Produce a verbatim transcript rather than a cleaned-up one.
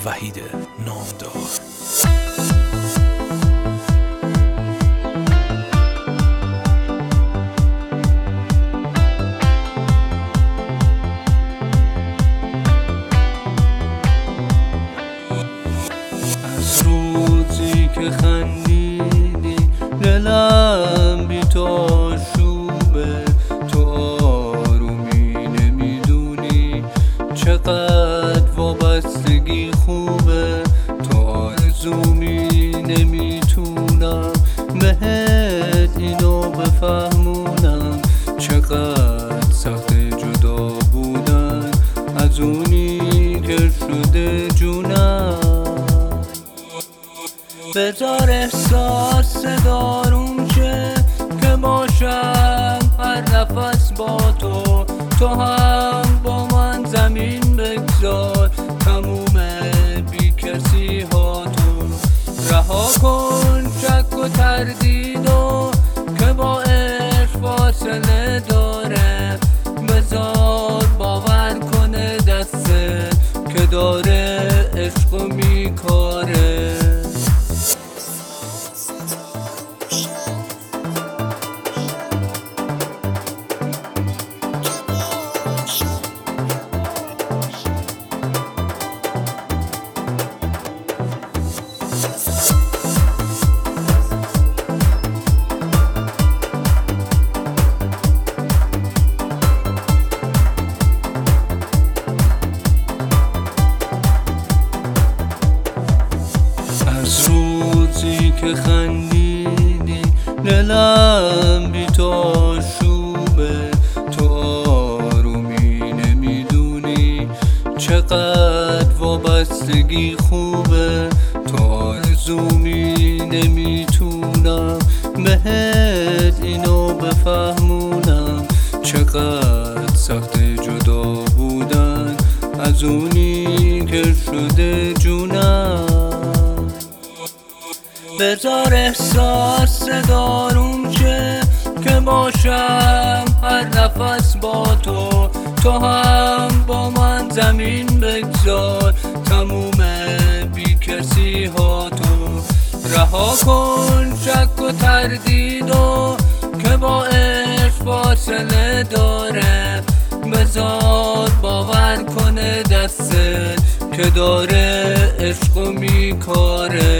وحید نامدار. از روزی که خندیدی دلم بی تو آشوبه، تو آرومی نمیدونی چقدر وابستگی خوبه، تو آرزومی نمیتونم بهت اینو بفهمونم، چقدر سخت جدا بودن از اونی که شده جونم. بذار احساس داروم شه که باشم هر نفس با تو، تو هم با من زمین بگذار تموم بی کسی ها تو. رها کن شک و تردیدو که با عشق فاصله داره، بذار باور کنه دسته که داره عشقو میکاره. از روزی که خندیدی دلم بی تو آشوبه، تو آرومی نمیدونی چقدر وابستگی خوبه، تو آرزومی نمیتونم بهت اینو بفهمونم، چقدر سخت جدا بودن از اونی که شده جونم. بذار احساس داروم شه که باشم هر نفس با تو، تو هم با من زمین بگذار تموم بی کسی ها تو. رها کن شک و تردیدو که با عشق فاصله داره، بذار باور کنه دسته که داره عشقو میکاره.